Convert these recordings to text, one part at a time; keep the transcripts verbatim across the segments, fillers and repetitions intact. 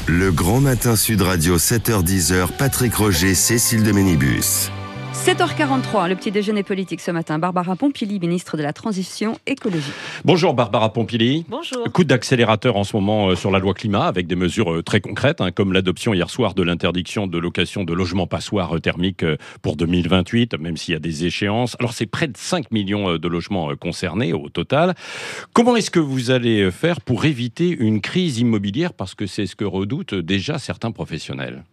Le Grand Matin Sud Radio, sept heures dix, Patrick Roger, Cécile de Ménibus. sept heures quarante-trois, le petit déjeuner politique ce matin. Barbara Pompili, ministre de la Transition écologique. Bonjour Barbara Pompili. Bonjour. Coup d'accélérateur en ce moment sur la loi climat avec des mesures très concrètes, hein, comme l'adoption hier soir de l'interdiction de location de logements passoires thermiques pour deux mille vingt-huit, même s'il y a des échéances. Alors c'est près de cinq millions de logements concernés au total. Comment est-ce que vous allez faire pour éviter une crise immobilière, parce que c'est ce que redoutent déjà certains professionnels?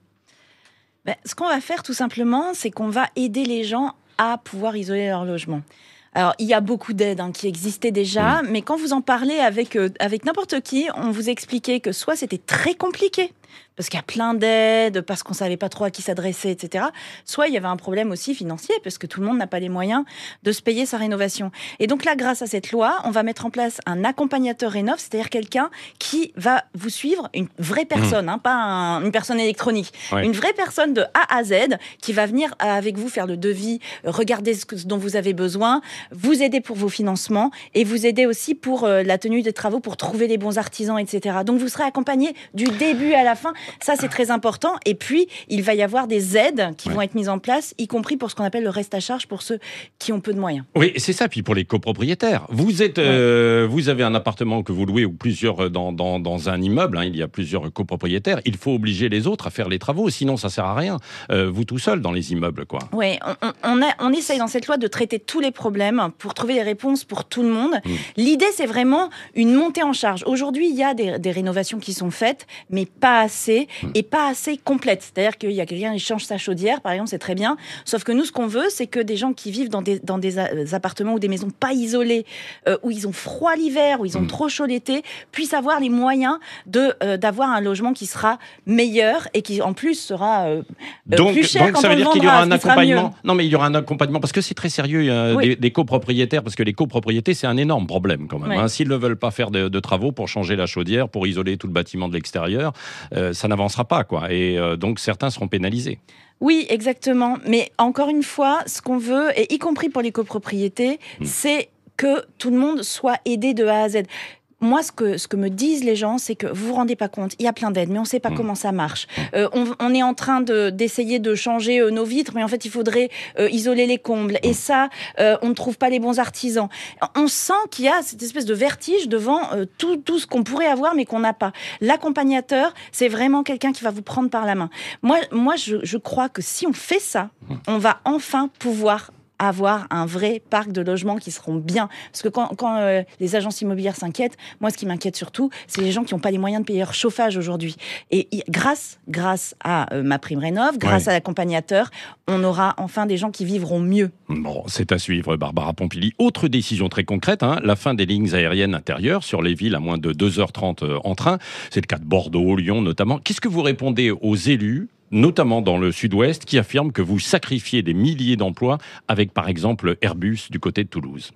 Ben, ce qu'on va faire tout simplement, c'est qu'on va aider les gens à pouvoir isoler leur logement. Alors, il y a beaucoup d'aides hein, qui existaient déjà, mmh. mais quand vous en parlez avec, euh, avec n'importe qui, on vous expliquait que soit c'était très compliqué, parce qu'il y a plein d'aides, parce qu'on ne savait pas trop à qui s'adresser, et cetera. Soit il y avait un problème aussi financier, parce que tout le monde n'a pas les moyens de se payer sa rénovation. Et donc là, grâce à cette loi, on va mettre en place un accompagnateur rénov', c'est-à-dire quelqu'un qui va vous suivre, une vraie personne, mmh. hein, pas un, une personne électronique, ouais. une vraie personne de A à Z, qui va venir avec vous faire le devis, regarder ce dont vous avez besoin, vous aider pour vos financements, et vous aider aussi pour euh, la tenue des travaux, pour trouver les bons artisans, et cetera. Donc vous serez accompagné du début à la fin. Ça, c'est très important. Et puis, il va y avoir des aides qui ouais. vont être mises en place, y compris pour ce qu'on appelle le reste à charge pour ceux qui ont peu de moyens. Oui, c'est ça. Puis pour les copropriétaires, vous êtes, ouais. euh, vous avez un appartement que vous louez ou plusieurs dans dans, dans un immeuble. Hein, il y a plusieurs copropriétaires. Il faut obliger les autres à faire les travaux, sinon ça sert à rien. Euh, vous tout seul dans les immeubles, quoi. Oui, on, on, a, on essaye dans cette loi de traiter tous les problèmes pour trouver des réponses pour tout le monde. Mmh. L'idée, c'est vraiment une montée en charge. Aujourd'hui, il y a des, des rénovations qui sont faites, mais pas assez. Et pas assez complète. C'est-à-dire qu'il y a quelqu'un qui change sa chaudière, par exemple, c'est très bien. Sauf que nous, ce qu'on veut, c'est que des gens qui vivent dans des, dans des appartements ou des maisons pas isolées, euh, où ils ont froid l'hiver, où ils ont mmh. trop chaud l'été, puissent avoir les moyens de, euh, d'avoir un logement qui sera meilleur et qui, en plus, sera euh, donc, plus cher donc quand ça on veut le dire vendra, qu'il y aura un accompagnement. Non, mais il y aura un accompagnement, parce que c'est très sérieux, euh, oui. des, des copropriétaires, parce que les copropriétés, c'est un énorme problème, quand même. Oui. Hein. S'ils ne veulent pas faire de, de travaux pour changer la chaudière, pour isoler tout le bâtiment de l'extérieur, euh, ça n'avancera pas, quoi. Et euh, donc certains seront pénalisés. Oui, exactement. Mais encore une fois, ce qu'on veut, et y compris pour les copropriétés, mmh. c'est que tout le monde soit aidé de A à Z. Moi, ce que, ce que me disent les gens, c'est que vous vous rendez pas compte, il y a plein d'aides, mais on sait pas mmh. comment ça marche. Euh, on, on est en train de, d'essayer de changer euh, nos vitres, mais en fait, il faudrait euh, isoler les combles. Mmh. Et ça, euh, on ne trouve pas les bons artisans. On sent qu'il y a cette espèce de vertige devant euh, tout, tout ce qu'on pourrait avoir, mais qu'on n'a pas. L'accompagnateur, c'est vraiment quelqu'un qui va vous prendre par la main. Moi, moi je, je crois que si on fait ça, mmh. on va enfin pouvoir avoir un vrai parc de logements qui seront bien. Parce que quand, quand euh, les agences immobilières s'inquiètent, moi, ce qui m'inquiète surtout, c'est les gens qui n'ont pas les moyens de payer leur chauffage aujourd'hui. Et y, grâce, grâce à euh, ma prime rénov', grâce ouais. à l'accompagnateur, on aura enfin des gens qui vivront mieux. Bon, c'est à suivre, Barbara Pompili. Autre décision très concrète, hein, la fin des lignes aériennes intérieures sur les villes à moins de deux heures trente en train. C'est le cas de Bordeaux, Lyon notamment. Qu'est-ce que vous répondez aux élus, notamment dans le sud-ouest, qui affirment que vous sacrifiez des milliers d'emplois avec, par exemple, Airbus du côté de Toulouse?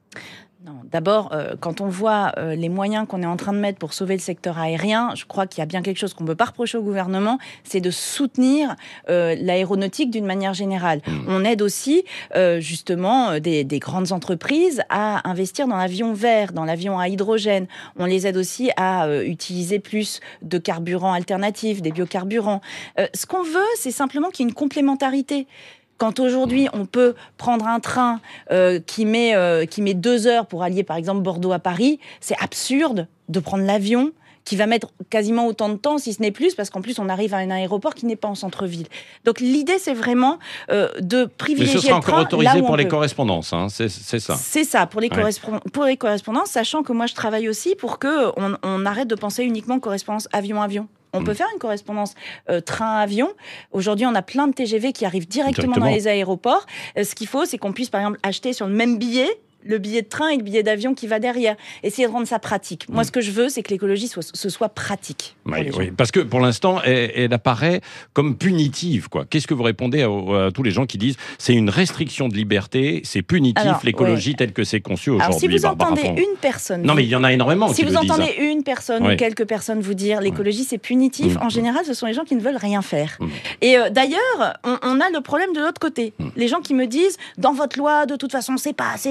Non, d'abord, euh, quand on voit euh, les moyens qu'on est en train de mettre pour sauver le secteur aérien, je crois qu'il y a bien quelque chose qu'on ne peut pas reprocher au gouvernement, c'est de soutenir euh, l'aéronautique d'une manière générale. Mmh. On aide aussi, euh, justement, des, des grandes entreprises à investir dans l'avion vert, dans l'avion à hydrogène. On les aide aussi à euh, utiliser plus de carburants alternatifs, des biocarburants. Euh, ce qu'on veut, c'est simplement qu'il y ait une complémentarité. Quand aujourd'hui, on peut prendre un train euh, qui, met, euh, qui met deux heures pour allier, par exemple, Bordeaux à Paris, c'est absurde de prendre l'avion qui va mettre quasiment autant de temps, si ce n'est plus, parce qu'en plus, on arrive à un aéroport qui n'est pas en centre-ville. Donc, l'idée, c'est vraiment euh, de privilégier le train. Mais ce sera encore autorisé pour les correspondances, hein, c'est, c'est ça. C'est ça, pour les, ouais. correspond- pour les correspondances, sachant que moi, je travaille aussi pour qu'on on arrête de penser uniquement correspondance avion-avion. On mmh. peut faire une correspondance euh, train-avion. Aujourd'hui, on a plein de T G V qui arrivent directement, directement. dans les aéroports. Euh, ce qu'il faut, c'est qu'on puisse, par exemple, acheter sur le même billet le billet de train et le billet d'avion qui va derrière. Essayer de rendre ça pratique. Moi, mmh. ce que je veux, c'est que l'écologie soit, ce soit pratique. Oui, oui, parce que pour l'instant, elle, elle apparaît comme punitive, quoi. Qu'est-ce que vous répondez à, à tous les gens qui disent c'est une restriction de liberté, c'est punitif, alors, l'écologie ouais. telle que c'est conçu aujourd'hui? Alors, si vous Barbara entendez Pont. une personne... Non, mais il y en a énormément Si qui vous le entendez disent. une personne ouais. ou quelques personnes vous dire l'écologie, c'est punitif, mmh. en général, ce sont les gens qui ne veulent rien faire. Mmh. Et euh, d'ailleurs, on, on a le problème de l'autre côté. Mmh. Les gens qui me disent, dans votre loi, de toute façon, c'est pas assez, c'est jamais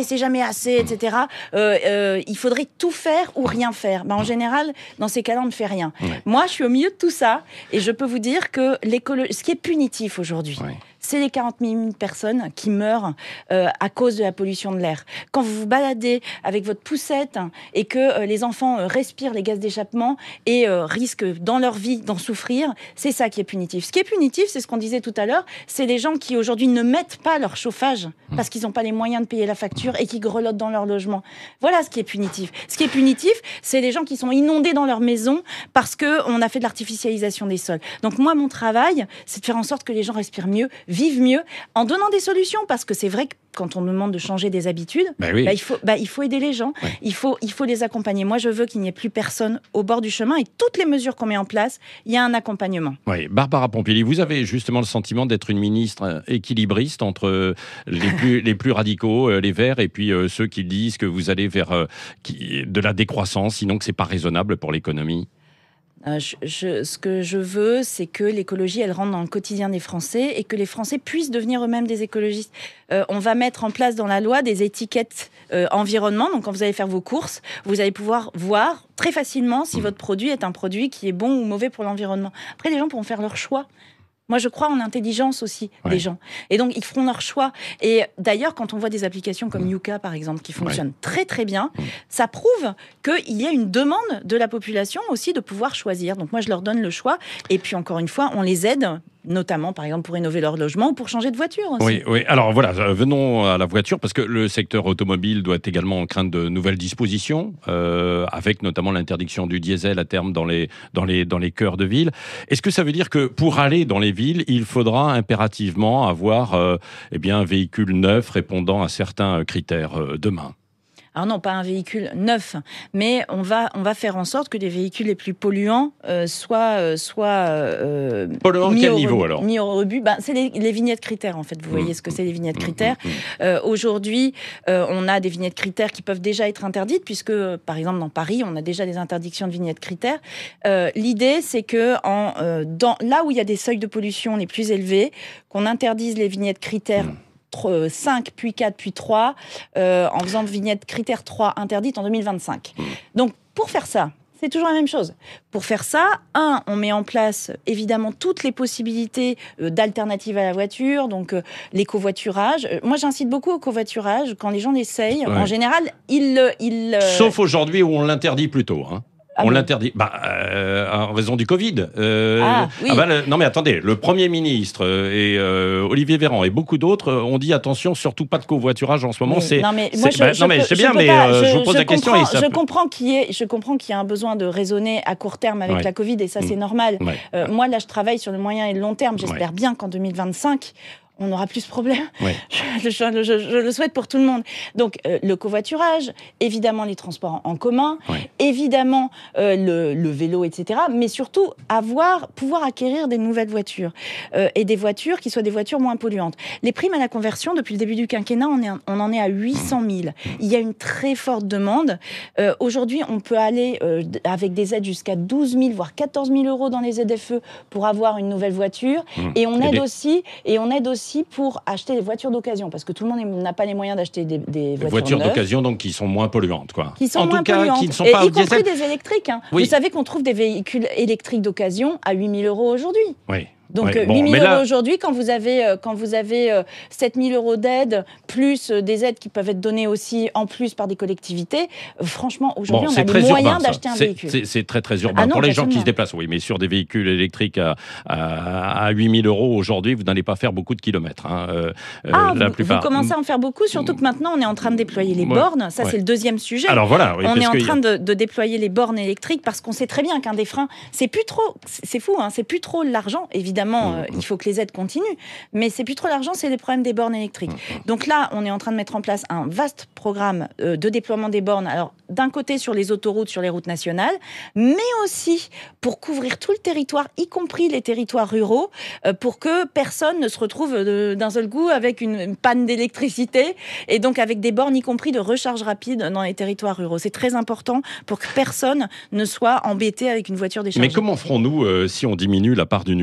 jamais assez, et cetera. Euh, euh, il faudrait tout faire ou rien faire. Ben, en général, dans ces cas-là, on ne fait rien. Ouais. Moi, je suis au milieu de tout ça et je peux vous dire que l'écologie, ce qui est punitif aujourd'hui, ouais. c'est les quarante mille personnes qui meurent euh, à cause de la pollution de l'air. Quand vous vous baladez avec votre poussette et que euh, les enfants euh, respirent les gaz d'échappement et euh, risquent dans leur vie d'en souffrir, c'est ça qui est punitif. Ce qui est punitif, c'est ce qu'on disait tout à l'heure, c'est les gens qui aujourd'hui ne mettent pas leur chauffage parce qu'ils n'ont pas les moyens de payer la facture et qui grelottent dans leur logement. Voilà ce qui est punitif. Ce qui est punitif, c'est les gens qui sont inondés dans leur maison parce qu'on a fait de l'artificialisation des sols. Donc moi, mon travail, c'est de faire en sorte que les gens respirent mieux, vivent mieux, en donnant des solutions, parce que c'est vrai que quand on nous demande de changer des habitudes, bah oui. bah il, faut, bah il faut aider les gens, ouais. il, faut, il faut les accompagner. Moi, je veux qu'il n'y ait plus personne au bord du chemin, et toutes les mesures qu'on met en place, il y a un accompagnement. Oui, Barbara Pompili, vous avez justement le sentiment d'être une ministre équilibriste entre les plus, les plus radicaux, les Verts, et puis euh, ceux qui disent que vous allez vers euh, qui, de la décroissance, sinon que c'est pas raisonnable pour l'économie. Euh, je, je, ce que je veux, c'est que l'écologie, elle rentre dans le quotidien des Français et que les Français puissent devenir eux-mêmes des écologistes. Euh, on va mettre en place dans la loi des étiquettes euh, environnement. Donc, quand vous allez faire vos courses, vous allez pouvoir voir très facilement si votre produit est un produit qui est bon ou mauvais pour l'environnement. Après, les gens pourront faire leur choix. Moi, je crois en l'intelligence aussi ouais. des gens. Et donc, ils feront leur choix. Et d'ailleurs, quand on voit des applications comme Yuka, par exemple, qui fonctionnent ouais. très, très bien, ça prouve qu'il y a une demande de la population aussi de pouvoir choisir. Donc, moi, je leur donne le choix. Et puis, encore une fois, on les aide, notamment, par exemple, pour rénover leur logement ou pour changer de voiture aussi. Oui, oui. Alors, voilà, venons à la voiture, parce que le secteur automobile doit également craindre de nouvelles dispositions, euh, avec notamment l'interdiction du diesel à terme dans les, dans les, dans les cœurs de ville. Est-ce que ça veut dire que pour aller dans les villes, il faudra impérativement avoir euh, eh bien, un véhicule neuf répondant à certains critères euh, demain ? Alors non, pas un véhicule neuf, mais on va, on va faire en sorte que les véhicules les plus polluants euh, soient, euh, soient euh, polluants à quel niveau alors ? Mis au rebut. Ben, c'est les, les vignettes critères en fait. Vous mmh. voyez ce que c'est les vignettes critères. Mmh. Euh, aujourd'hui, euh, on a des vignettes critères qui peuvent déjà être interdites puisque, euh, par exemple, dans Paris, on a déjà des interdictions de vignettes critères. Euh, l'idée, c'est que en, euh, dans, là où il y a des seuils de pollution les plus élevés, qu'on interdise les vignettes critères. Mmh. cinq, puis quatre, puis trois, euh, en faisant vignette critère trois interdite en deux mille vingt-cinq. Donc, pour faire ça, c'est toujours la même chose. Pour faire ça, un, on met en place évidemment toutes les possibilités euh, d'alternatives à la voiture, donc euh, l'écovoiturage. Euh, moi, j'incite beaucoup au covoiturage. Quand les gens l'essayent, ouais. en général, ils... ils euh... Sauf aujourd'hui où on l'interdit plutôt, hein. Ah on bon l'interdit, bah, euh, en raison du Covid. Euh, ah, oui. ah bah, le, non mais attendez, le Premier ministre et euh, Olivier Véran et beaucoup d'autres ont dit attention, surtout pas de covoiturage en ce moment. Oui. C'est, non mais moi je, bah, je, non, mais je, c'est je bien, mais pas, euh, je, je vous pose je la question. Comprends, et ça je peut... comprends qu'il y ait, je comprends qu'il y a un besoin de raisonner à court terme avec ouais. la Covid et ça c'est mmh. normal. Ouais. Euh, moi là je travaille sur le moyen et le long terme. J'espère ouais. bien qu'en deux mille vingt-cinq. On n'aura plus ce problème. Oui. Je, je, je, je le souhaite pour tout le monde. Donc, euh, le covoiturage, évidemment les transports en, en commun, oui. évidemment euh, le, le vélo, et cetera. Mais surtout, avoir, pouvoir acquérir des nouvelles voitures euh, et des voitures qui soient des voitures moins polluantes. Les primes à la conversion, depuis le début du quinquennat, on, est, on en est à huit cent mille. Il y a une très forte demande. Euh, aujourd'hui, on peut aller euh, avec des aides jusqu'à douze mille, voire quatorze mille euros dans les Z F E pour avoir une nouvelle voiture. Mmh. Et on aide et aussi, et on aide aussi pour acheter des voitures d'occasion, parce que tout le monde n'a pas les moyens d'acheter des, des voitures, voitures neuves. d'occasion, donc qui sont moins polluantes, quoi. Qui sont en moins tout cas, polluantes. Qui ne sont et pas y compris diesel. des électriques. Hein. Oui. Vous savez qu'on trouve des véhicules électriques d'occasion à huit mille euros aujourd'hui. Oui. Donc ouais, bon, huit mille là... euros aujourd'hui, quand vous avez, euh, quand vous avez euh, sept mille euros d'aide, plus euh, des aides qui peuvent être données aussi en plus par des collectivités, euh, franchement, aujourd'hui, bon, on a les moyens urbain, d'acheter un c'est, véhicule. C'est, c'est très, très urbain. Ah non, pour les gens qui absolument. se déplacent, oui, mais sur des véhicules électriques à, à, à huit mille euros aujourd'hui, vous n'allez pas faire beaucoup de kilomètres. Hein, euh, ah, la vous, plupart... vous commencez à en faire beaucoup, surtout que maintenant, on est en train de déployer les ouais, bornes. Ça, ouais. c'est le deuxième sujet. Alors voilà. Oui, on est en train a... de, de déployer les bornes électriques parce qu'on sait très bien qu'un des freins, c'est plus trop, c'est fou, hein, c'est plus trop l'argent. Évidemment, mmh. euh, il faut que les aides continuent. Mais c'est plus trop l'argent, c'est les problèmes des bornes électriques. Donc là, on est en train de mettre en place un vaste programme euh, de déploiement des bornes. Alors, d'un côté sur les autoroutes, sur les routes nationales, mais aussi pour couvrir tout le territoire, y compris les territoires ruraux, euh, pour que personne ne se retrouve de, d'un seul coup avec une, une panne d'électricité et donc avec des bornes, y compris de recharge rapide dans les territoires ruraux. C'est très important pour que personne ne soit embêté avec une voiture déchargée. Mais comment ferons-nous euh, si on diminue la part du nucléaire pour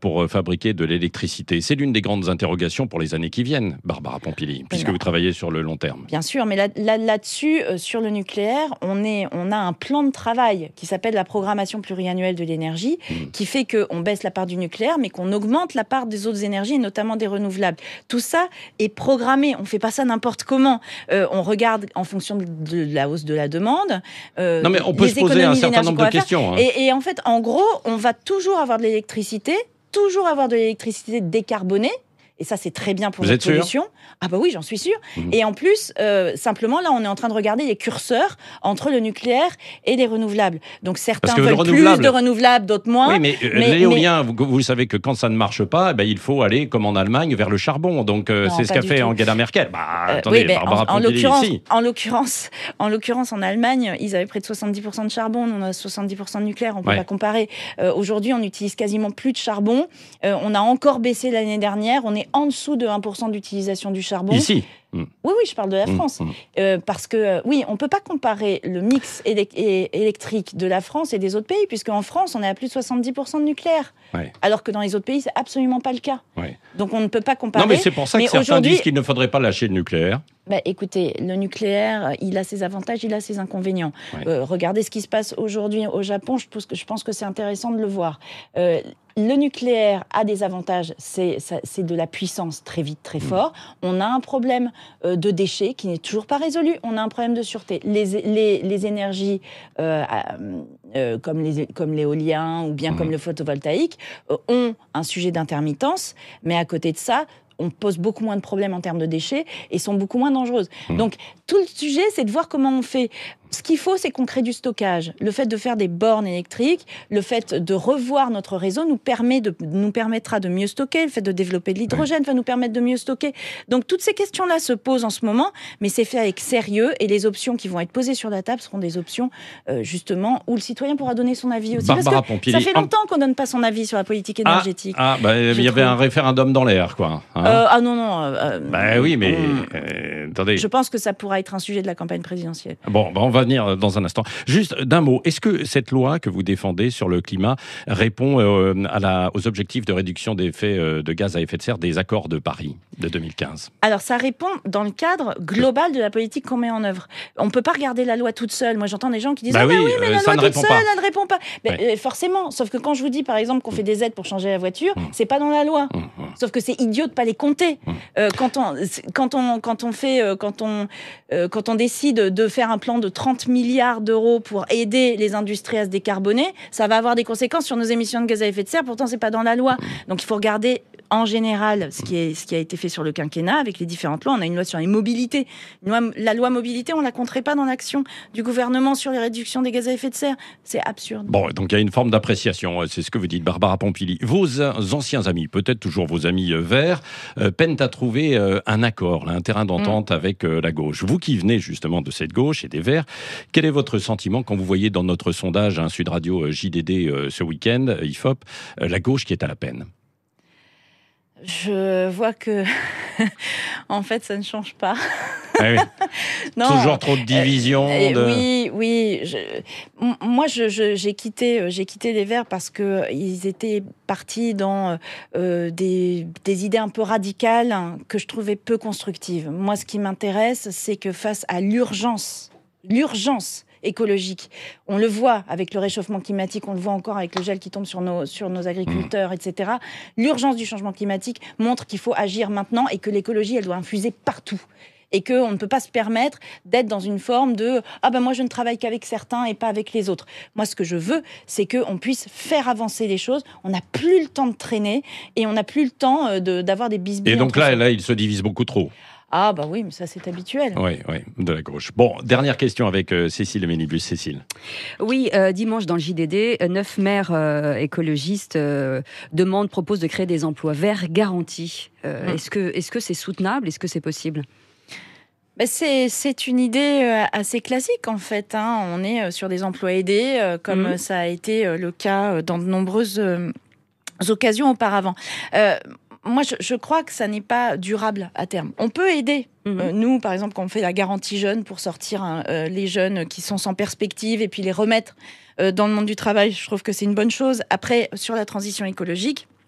pour euh, fabriquer de l'électricité. C'est l'une des grandes interrogations pour les années qui viennent, Barbara Pompili, puisque non. vous travaillez sur le long terme. Bien sûr, mais là, là, là-dessus, euh, sur le nucléaire, on, est, on a un plan de travail qui s'appelle la programmation pluriannuelle de l'énergie, mmh. qui fait qu'on baisse la part du nucléaire, mais qu'on augmente la part des autres énergies, et notamment des renouvelables. Tout ça est programmé, on ne fait pas ça n'importe comment. Euh, on regarde en fonction de la hausse de la demande. Euh, non mais on peut se poser un certain nombre de questions. Hein. Et, et en fait, en gros, on va toujours avoir de l'électricité, toujours avoir de l'électricité décarbonée. Et ça, c'est très bien pour Vous la êtes pollution. sûr ? Ah bah oui, j'en suis sûre. Mmh. Et en plus, euh, simplement, là, on est en train de regarder les curseurs entre le nucléaire et les renouvelables. Donc certains veulent renouvelable... plus de renouvelables, d'autres moins. Oui, mais, euh, mais l'éolien, mais... Vous, vous savez que quand ça ne marche pas, eh ben, il faut aller, comme en Allemagne, vers le charbon. Donc euh, non, c'est ce qu'a fait tout. Angela Merkel. Bah, euh, attendez, oui, Barbara en, en Pompili, l'occurrence, ici. En l'occurrence, en l'occurrence, en Allemagne, ils avaient près de soixante-dix pour cent de charbon. Nous, on a soixante-dix pour cent de nucléaire. On ne peut ouais. pas comparer. Euh, aujourd'hui, on utilise quasiment plus de charbon. Euh, on a encore baissé l'année dernière. On est en dessous de un pour cent d'utilisation du charbon. Ici Mmh. Oui, oui, je parle de la France. Mmh. Euh, parce que, euh, oui, on ne peut pas comparer le mix élec- électrique de la France et des autres pays, puisqu'en France, on est à plus de soixante-dix pour cent de nucléaire. Ouais. Alors que dans les autres pays, ce n'est absolument pas le cas. Ouais. Donc, on ne peut pas comparer. Non, mais c'est pour ça que mais certains disent qu'il ne faudrait pas lâcher le nucléaire. Bah, écoutez, le nucléaire, il a ses avantages, il a ses inconvénients. Ouais. Euh, regardez ce qui se passe aujourd'hui au Japon, je pense que, je pense que c'est intéressant de le voir. Euh, le nucléaire a des avantages, c'est, ça, c'est de la puissance très vite, très fort. Mmh. On a un problème euh, de déchets qui n'est toujours pas résolu. On a un problème de sûreté. Les, les, les énergies euh, euh, comme, les, comme l'éolien ou bien mmh. comme le photovoltaïque euh, ont un sujet d'intermittence, mais à côté de ça, on pose beaucoup moins de problèmes en termes de déchets et sont beaucoup moins dangereuses. Mmh. Donc, tout le sujet, c'est de voir comment on fait. Ce qu'il faut, c'est qu'on crée du stockage. Le fait de faire des bornes électriques, le fait de revoir notre réseau nous, permet de, nous permettra de mieux stocker. Le fait de développer de l'hydrogène va nous permettre de mieux stocker. Donc, toutes ces questions-là se posent en ce moment, mais c'est fait avec sérieux et les options qui vont être posées sur la table seront des options, euh, justement, où le citoyen pourra donner son avis aussi. Barbara Parce que Pompili, ça fait longtemps qu'on ne donne pas son avis sur la politique énergétique. Ah, ah bah, il y avait un référendum dans l'air, quoi. Hein euh, ah non, non. Euh, bah oui, mais on... euh, attendez. Je pense que ça pourra être un sujet de la campagne présidentielle. Bon, bah on va venir dans un instant. Juste d'un mot, est-ce que cette loi que vous défendez sur le climat répond euh, à la, aux objectifs de réduction des effets euh, de gaz à effet de serre des accords de Paris de deux mille quinze ? Alors, ça répond dans le cadre global de la politique qu'on met en œuvre. On ne peut pas regarder la loi toute seule. Moi, j'entends des gens qui disent « bah Ah oui, bah oui, mais la loi toute seule, pas. elle ne répond pas. » Ouais. euh, Forcément, sauf que quand je vous dis, par exemple, qu'on fait des aides pour changer la voiture, mmh. c'est pas dans la loi. Mmh. Sauf que c'est idiot de pas les compter. Mmh. Euh, quand on, quand on, quand on fait, euh, quand on, euh, quand on décide de faire un plan de trente milliards d'euros pour aider les industries à se décarboner, ça va avoir des conséquences sur nos émissions de gaz à effet de serre. Pourtant, c'est pas dans la loi. Donc, il faut regarder en général ce qui, est, ce qui a été fait sur le quinquennat avec les différentes lois. On a une loi sur les mobilités. Une loi, la loi mobilité, on la compterait pas dans l'action du gouvernement sur les réductions des gaz à effet de serre. C'est absurde. Bon, donc il y a une forme d'appréciation. C'est ce que vous dites, Barbara Pompili. Vos anciens amis, peut-être toujours vos amis verts, euh, peinent à trouver euh, un accord, là, un terrain d'entente mmh. avec euh, la gauche. Vous qui venez justement de cette gauche et des Verts, quel est votre sentiment quand vous voyez dans notre sondage, hein, Sud Radio euh, J D D euh, ce week-end, euh, I F O P, euh, la gauche qui est à la peine ? Je vois que, en fait, ça ne change pas. Ah oui. Non, toujours trop de divisions. Euh, de... Oui, oui. Je, moi, je, je, j'ai quitté, j'ai quitté les Verts parce que ils étaient partis dans euh, des, des idées un peu radicales hein, que je trouvais peu constructives. Moi, ce qui m'intéresse, c'est que face à l'urgence, l'urgence écologique. On le voit avec le réchauffement climatique, on le voit encore avec le gel qui tombe sur nos, sur nos agriculteurs, mmh. et cetera. L'urgence du changement climatique montre qu'il faut agir maintenant et que l'écologie, elle doit infuser partout. Et qu'on ne peut pas se permettre d'être dans une forme de « Ah ben moi, je ne travaille qu'avec certains et pas avec les autres ». Moi, ce que je veux, c'est qu'on puisse faire avancer les choses. On n'a plus le temps de traîner et on n'a plus le temps de, d'avoir des bisbilles. Et donc là, là, il se divise beaucoup trop. Ah bah oui, mais ça c'est habituel. Oui, oui, de la gauche. Bon, dernière question avec euh, Cécile Ménibus. Cécile. Oui, euh, dimanche dans le J D D, neuf maires euh, écologistes euh, demandent, proposent de créer des emplois verts garantis. Euh, mmh. Est-ce que, est-ce que c'est soutenable ? Est-ce que c'est possible ? Ben c'est, c'est une idée assez classique en fait. Hein. On est sur des emplois aidés, euh, comme mmh. ça a été le cas dans de nombreuses euh, occasions auparavant. Euh, Moi, je, je crois que ça n'est pas durable à terme. On peut aider. Mmh. Euh, nous, par exemple, quand on fait la garantie jeune pour sortir hein, euh, les jeunes qui sont sans perspective et puis les remettre euh, dans le monde du travail, je trouve que c'est une bonne chose. Après, sur la transition écologique,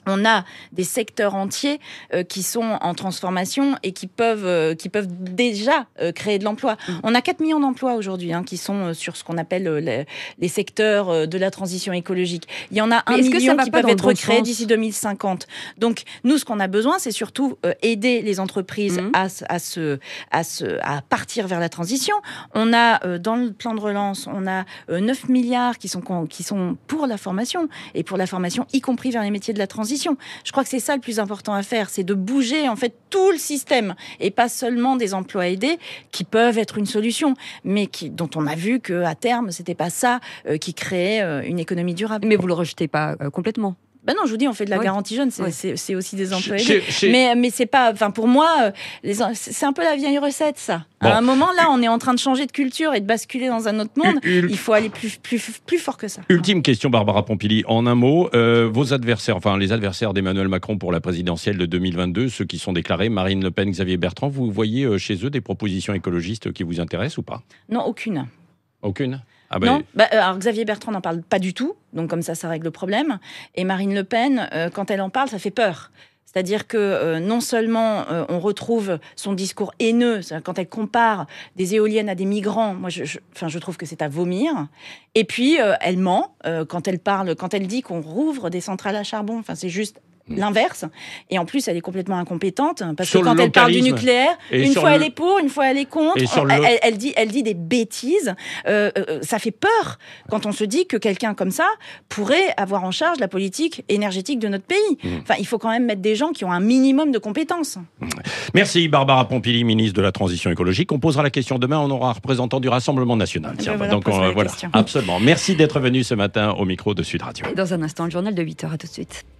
On a des secteurs entiers euh, qui sont en transformation et qui peuvent, euh, qui peuvent déjà euh, créer de l'emploi. Mmh. On a quatre millions d'emplois aujourd'hui hein, qui sont euh, sur ce qu'on appelle euh, les, les secteurs euh, de la transition écologique. Il y en a un million qui peuvent être bon créés d'ici deux mille cinquante. Donc nous, ce qu'on a besoin, c'est surtout euh, aider les entreprises mmh. à, à, se, à, se, à partir vers la transition. On a, euh, dans le plan de relance, on a euh, neuf milliards qui sont, qui sont pour la formation, et pour la formation, y compris vers les métiers de la transition. Je crois que c'est ça le plus important à faire, c'est de bouger en fait tout le système et pas seulement des emplois aidés qui peuvent être une solution, mais qui, dont on a vu qu'à terme, c'était pas ça euh, qui créait euh, une économie durable. Mais vous le rejetez pas euh, complètement? Ben non, je vous dis, on fait de la oui. garantie jeune, c'est, oui. c'est, c'est aussi des emplois chez, aidés. Chez... Mais, mais c'est pas, enfin pour moi, les, c'est un peu la vieille recette, ça. Bon. À un moment, là, on est en train de changer de culture et de basculer dans un autre monde. U- Il faut aller plus, plus, plus fort que ça. Ultime question, Barbara Pompili, en un mot, euh, vos adversaires, enfin les adversaires d'Emmanuel Macron pour la présidentielle de deux mille vingt-deux, ceux qui sont déclarés, Marine Le Pen, Xavier Bertrand, vous voyez euh, chez eux des propositions écologistes qui vous intéressent ou pas? Non, aucune. Aucune? Ah bah... Non, bah, alors Xavier Bertrand n'en parle pas du tout, donc comme ça, ça règle le problème. Et Marine Le Pen, euh, quand elle en parle, ça fait peur. C'est-à-dire que euh, non seulement euh, on retrouve son discours haineux, quand elle compare des éoliennes à des migrants, moi je, je, enfin, je trouve que c'est à vomir. Et puis euh, elle ment euh, quand elle parle, quand elle dit qu'on rouvre des centrales à charbon. Enfin, c'est juste l'inverse. Et en plus, elle est complètement incompétente parce sur que quand elle parle du nucléaire, une fois le... elle est pour, une fois elle est contre. On, le... elle, elle, dit, elle dit des bêtises. Euh, euh, ça fait peur quand on se dit que quelqu'un comme ça pourrait avoir en charge la politique énergétique de notre pays. Mmh. Enfin, il faut quand même mettre des gens qui ont un minimum de compétences. Merci Barbara Pompili, ministre de la Transition écologique. On posera la question demain. On aura un représentant du Rassemblement national. Tiens, ben voilà, donc on, voilà. Absolument. Merci d'être venu ce matin au micro de Sud Radio. Et dans un instant, le journal de huit heures. À tout de suite.